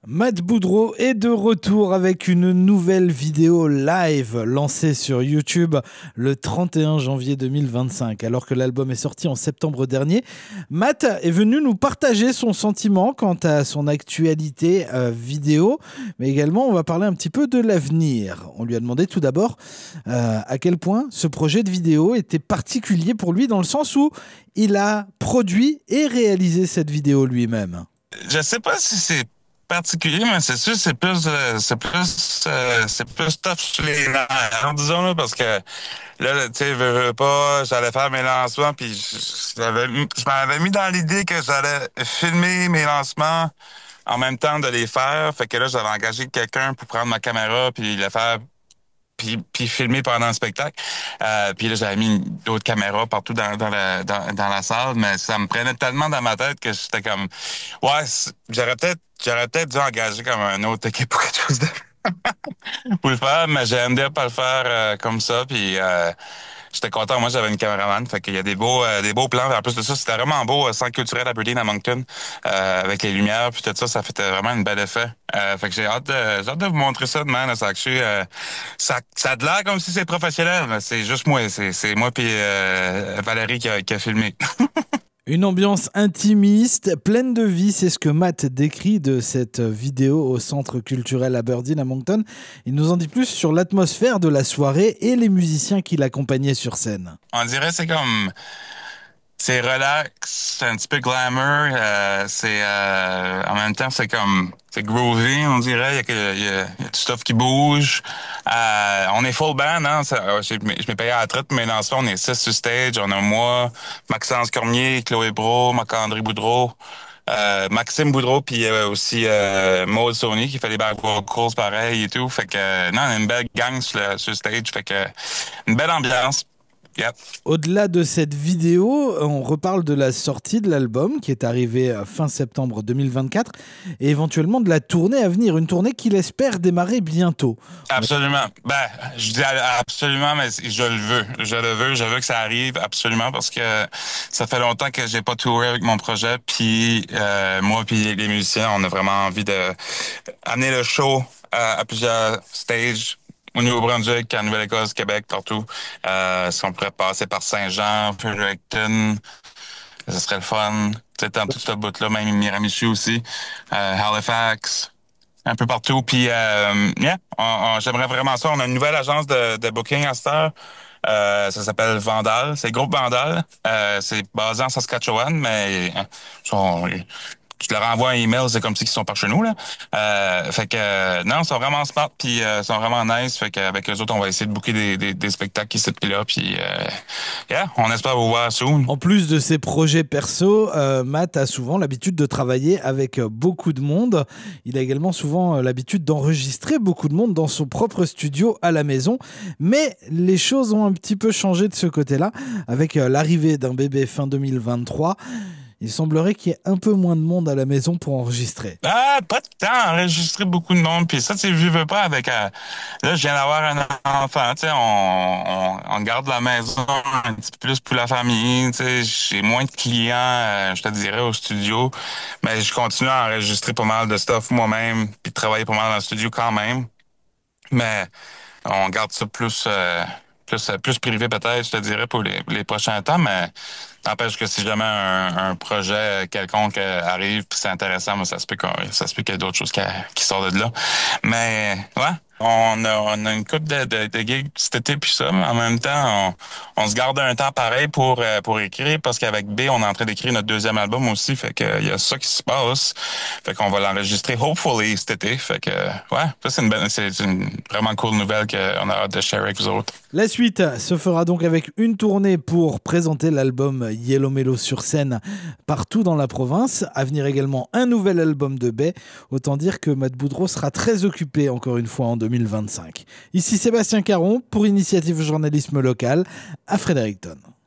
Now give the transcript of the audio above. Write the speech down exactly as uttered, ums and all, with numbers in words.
Matt Boudreau est de retour avec une nouvelle vidéo live lancée sur YouTube le trente et un janvier deux mille vingt-cinq. Alors que l'album est sorti en septembre dernier, Matt est venu nous partager son sentiment quant à son actualité euh, vidéo, mais également on va parler un petit peu de l'avenir. On lui a demandé tout d'abord euh, à quel point ce projet de vidéo était particulier pour lui dans le sens où il a produit et réalisé cette vidéo lui-même. Je sais pas si c'est particulier, mais c'est sûr c'est plus euh, c'est plus euh, c'est plus tough sur les nerfs, disons là, parce que là, tu sais, veux, veux pas, j'allais faire mes lancements, puis je, j'avais mis- je m'avais mis dans l'idée que j'allais filmer mes lancements en même temps de les faire. Fait que là, j'avais engagé quelqu'un pour prendre ma caméra puis le faire puis, puis filmer pendant le spectacle. Euh, puis là, j'avais mis d'autres caméras partout dans, dans, la, dans, dans la salle, mais ça me prenait tellement dans ma tête que j'étais comme, ouais, c'est- j'aurais peut-être j'aurais peut-être dû engager comme un autre équipe ou quelque chose de pour le faire, mais j'ai aimé pas le faire euh, comme ça, puis euh, j'étais content. Moi, j'avais une caméraman, fait qu'il y a des beaux euh, des beaux plans. En plus de ça, c'était vraiment beau, euh, centre culturel Aberdeen à Moncton, euh, avec les lumières, puis tout ça, ça fait vraiment un bel effet. Euh, fait que j'ai hâte de j'ai hâte de vous montrer ça demain. Là, ça, actually, euh, ça, ça a de l'air comme si c'est professionnel, mais c'est juste moi. C'est c'est moi puis euh, Valérie qui a, qui a filmé. Une ambiance intimiste, pleine de vie, c'est ce que Matt décrit de cette vidéo au Centre culturel Aberdeen à Moncton. Il nous en dit plus sur l'atmosphère de la soirée et les musiciens qui l'accompagnaient sur scène. On dirait c'est comme c'est relax, c'est un petit peu glamour, euh, c'est euh, en même temps c'est comme c'est groovy, on dirait, il y a, que- il y a, il y a du stuff qui bouge. Euh, on est full band, hein, ça, euh, j'ai- je m'ai payé à la traite, mais dans ça, on est six sur stage, on a moi, Maxence Cormier, Chloé Bro, Marc-André Boudreau, euh, Maxime Boudreau, puis euh, aussi euh, Maud Sony qui fait les back vocals pareil et tout. Fait que euh, non, on a une belle gang sur le, sur le stage, fait que une belle ambiance. Yep. Au-delà de cette vidéo, on reparle de la sortie de l'album qui est arrivée fin septembre deux mille vingt-quatre et éventuellement de la tournée à venir, une tournée qu'il espère démarrer bientôt. Absolument. Ben, je dis absolument, mais je le veux. Je le veux. Je veux que ça arrive absolument parce que ça fait longtemps que j'ai pas touré avec mon projet. Puis euh, moi, puis les musiciens, on a vraiment envie de amener le show à, à plusieurs stages. Au Nouveau-Brunswick, en Nouvelle-Écosse, Québec, partout. Euh, si on pourrait passer par Saint-Jean, Fredericton, ça serait le fun. Tu sais, dans tout ce bout-là, même Miramichi aussi. Euh, Halifax. Un peu partout. Puis, euh, yeah, on- on- j'aimerais vraiment ça. On a une nouvelle agence de, de booking à cette heure. Euh, ça s'appelle Vandal. C'est le groupe Vandal. Euh, c'est basé en Saskatchewan, mais euh, sont- je leur envoie un email, c'est comme si ils sont par chez nous, là. Euh, fait que, euh, non, ils sont vraiment smart, puis euh, ils sont vraiment nice. Fait qu'avec eux autres, on va essayer de booker des, des, des spectacles ici puis là. Puis, euh, yeah, on espère vous voir soon. En plus de ses projets perso, euh, Matt a souvent l'habitude de travailler avec euh, beaucoup de monde. Il a également souvent euh, l'habitude d'enregistrer beaucoup de monde dans son propre studio à la maison. Mais les choses ont un petit peu changé de ce côté-là avec euh, l'arrivée d'un bébé fin deux mille vingt-trois. Il semblerait qu'il y ait un peu moins de monde à la maison pour enregistrer. Ah, pas de temps, enregistrer beaucoup de monde. Puis ça, tu sais, je veux pas avec... euh, là, je viens d'avoir un enfant, tu sais, on, on, on garde la maison un petit peu plus pour la famille, tu sais, j'ai moins de clients, euh, je te dirais, au studio. Mais je continue à enregistrer pas mal de stuff moi-même, puis de travailler pas mal dans le studio quand même. Mais on garde ça plus... euh, plus, plus privé peut-être, je te dirais, pour les, les prochains temps, mais n'empêche que si jamais un, un projet quelconque euh, arrive puis c'est intéressant, moi, ça se peut qu'on- ça se peut qu'il y ait d'autres choses qui, qui sortent de là. Mais ouais, on a, on a une couple de, de, de gigs cet été puis ça, mais en même temps, on, on se garde un temps pareil pour euh, pour écrire parce qu'avec B, on est en train d'écrire notre deuxième album aussi, fait que il y a ça qui se passe. Fait qu'on va l'enregistrer hopefully cet été. Fait que ouais, ça c'est une belle, c'est une vraiment cool nouvelle qu'on a hâte de share avec vous autres. La suite se fera donc avec une tournée pour présenter l'album Yellow Mellow sur scène partout dans la province. À venir également un nouvel album de Bay. Autant dire que Matt Boudreau sera très occupé encore une fois en deux mille vingt-cinq. Ici Sébastien Caron pour Initiative Journalisme Local à Fredericton.